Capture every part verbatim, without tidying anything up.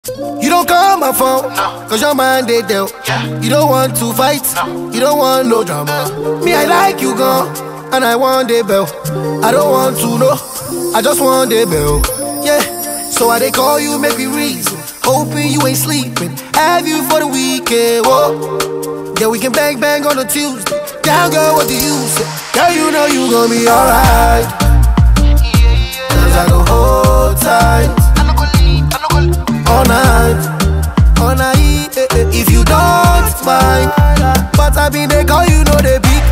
You don't call my phone, no. Cause your mind they dealt. Yeah. You don't want to fight, no. You don't want no drama. Me, I like you gone, and I want the bell. I don't want to know, I just want the bell. Yeah, so I they call you, make me reason. Hoping you ain't sleeping, have you for the weekend. Whoa, yeah, we can bang bang on a Tuesday. Down girl, what do you say? Girl, you know you gon' be alright. Cause I go hold tight all night, all night, eh, eh, if you don't mind. But I been they call you know they beat.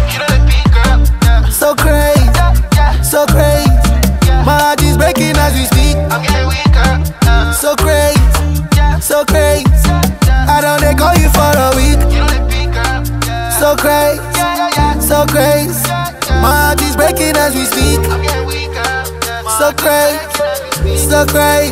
So crazy, so crazy. My heart is breaking as we speak. So crazy, so crazy. I don't they call you for a week. So crazy, so crazy. My heart is breaking as we speak. So crazy, so crazy.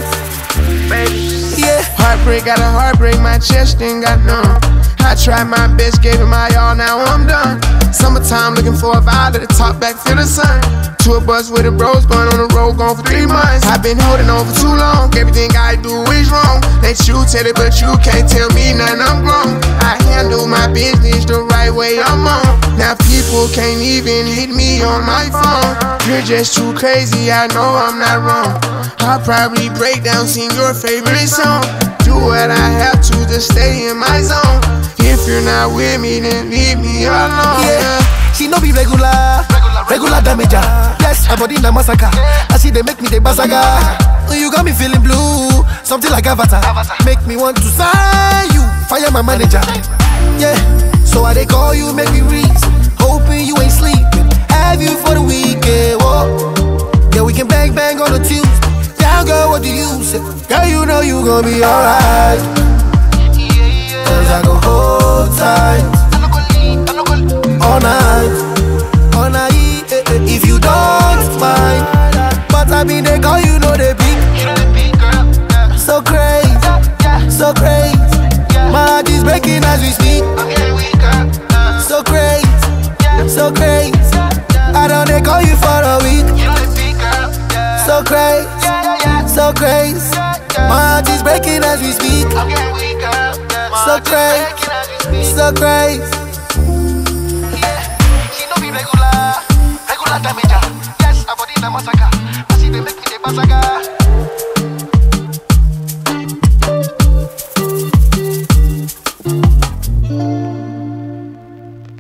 Yeah. Heartbreak got a heartbreak, my chest ain't got none. I tried my best, gave it my all, now I'm done. Summertime looking for a vibe at the top, back to the sun. Tour bus with the bros, going on the road, gone for three months. I've been holding on for too long, everything I do is wrong. Let you tell it, but you can't tell me nothing, I'm grown. I handle my business the right way, I'm on. Now people can't even hit me on my phone. You're just too crazy, I know I'm not wrong. I'll probably break down, sing your favorite song. Do what I have to to stay in my zone. If you're not with me, then leave me alone. Yeah, she no be regular, regular damager. Yes, her body na massacre. I see they make me the basaga. You got me feeling blue, something like Avatar. Make me want to sign you, fire my manager. Yeah, so I they call you, make me reason. Hoping you ain't sleeping, have you for the weekend. Whoa, yeah, we can bang bang on a Tuesday. Down girl, what do you say? Girl, you know you gon' be alright. Cause I go hold tight all night, all night, eh, eh, if you don't mind. But I mean they call you know they beat. So crazy, so crazy. My heart is breaking as we speak. So crazy, so crazy. I don't they call you for a week. So crazy, so crazy. My heart is breaking as we speak. So crazy, so crazy. Yeah, she no be regular, regular damager. Yes, her body na massacre.